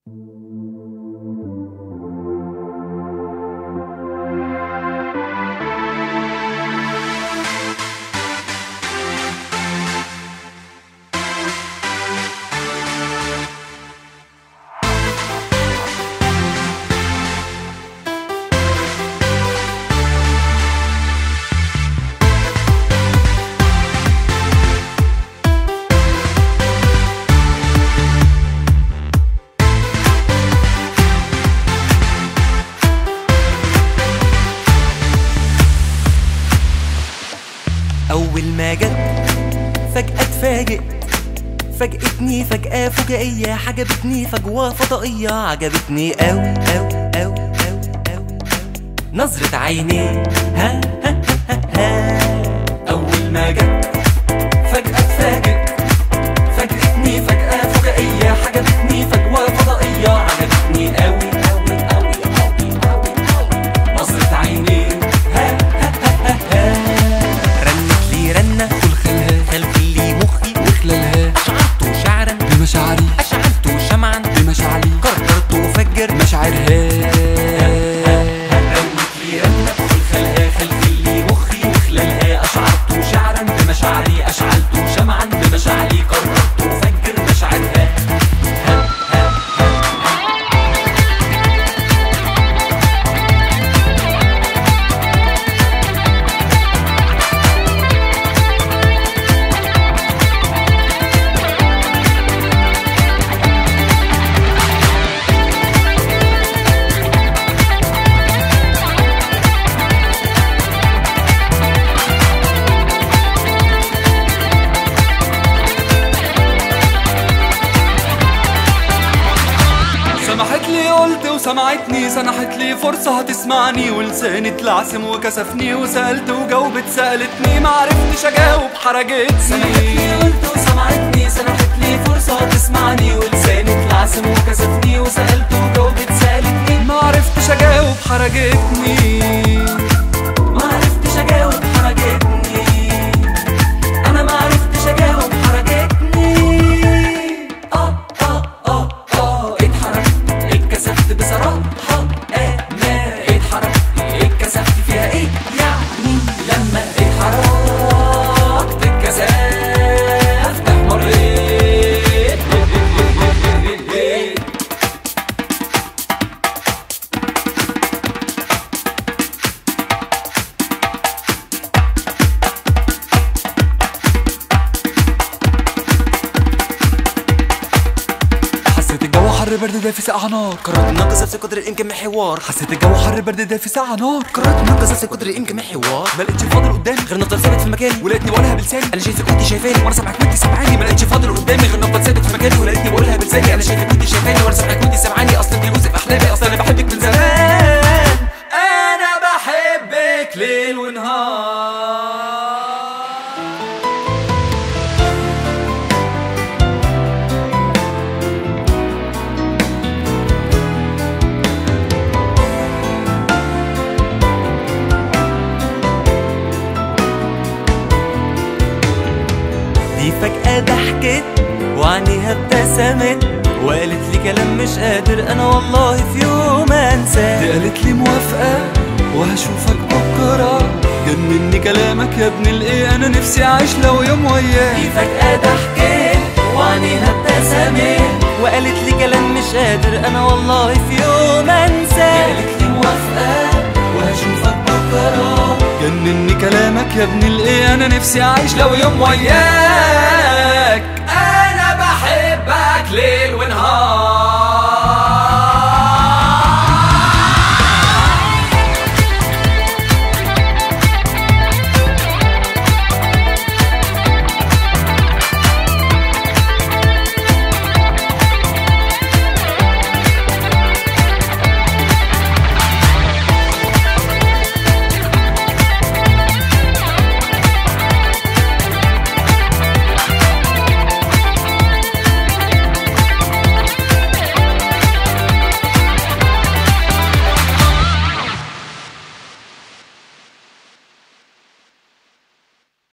أول ما جت فجأة اتفاجئت، فاجأتني فجأة فجائية، عجبتني فجوة فضائية، عجبتني أوي أوي أوي أوي أوي نظرة عينيه ها ها ها ها. أول ما جت فجأة اتفاجئت، فاجأتني فجأة فجائية، عجبتني فجوة فضائية، عجبتني أوي أوي أوي أوي أوي نظرة عينيه ها ها ها ها. رنة خلف لي مخي وخلالها، أشعرت شعرا بمشاعري، أشعلت شمعا بمشاعري، قررت أفجر مشاعرها. رنت لي رنة خلفها، خلف لي مخي وخلالها، أشعرت شعرا بمشاعري، أشعلت شمعا بمشاعري، قررت أفجر مشاعرها. سمحت لي قلت وسمعتني، سنحت لي فرصة هتسمعني، ولساني اتلعثم وكسفني، وسألت وجاوبت سألتني، معرفتش أجاوب حرجتني. سمحت لي قلت وسمعتني، سنحت لي فرصة هتسمعني، ولساني اتلعثم وكسفني، وسألت وجاوبت سألتني، معرفتش أجاوب حرجتني، معرفتش أجاوب حرجتني، أنا معرفتش أجاوب حرجتني. اتحركت اتكسفت بصراحة، أنا اتحركت اتكسفت فيها إيه يعني؟ لما اتحركت اتكسفت احمريت. حسيت الجو حر برد دافي ساقع نار، قررت ننقذ نفسي قدر الإمكان من حوار. حسيت الجو حر برد دافي ساقع نار، قررت ننقذ نفسي قدر الإمكان من حوار. ما لقيتش فاضل قدامي غير نفضل ثابت في مكاني، ولقيتني بقولها بلساني، أنا شايفك وأنت شايفاني، وانا سامعك وانت سامعاني. ما لقيتش فاضل قدامي غير نفضل ثابت في مكاني، ولقيتني بقولها بلساني، انا شايفك وانت شايفاني، وانا سامعك وانت سامعاني. اصلا دي جزء في احلامي، اصلا انا بحبك من زمان، أنا بحبك ليل ونهار. دي فجأة ضحكت وعينيها ابتسمت، وقالت لي كلام مش قادر أنا والله في يوم أنساه. دي قالت لي موافقة وهشوفك بكرة، جنني كلامك يا ابن الايه، انا نفسي اعيش لو يوم وياك. دي فجأة ضحكت وعينيها ابتسمت، وقالت لي كلام مش قادر أنا والله في يوم أنساه. قالت لي موافقة وهشوفك بكرة، جنني كلامك يا ابن الايه، انا نفسي اعيش لو يوم وياك.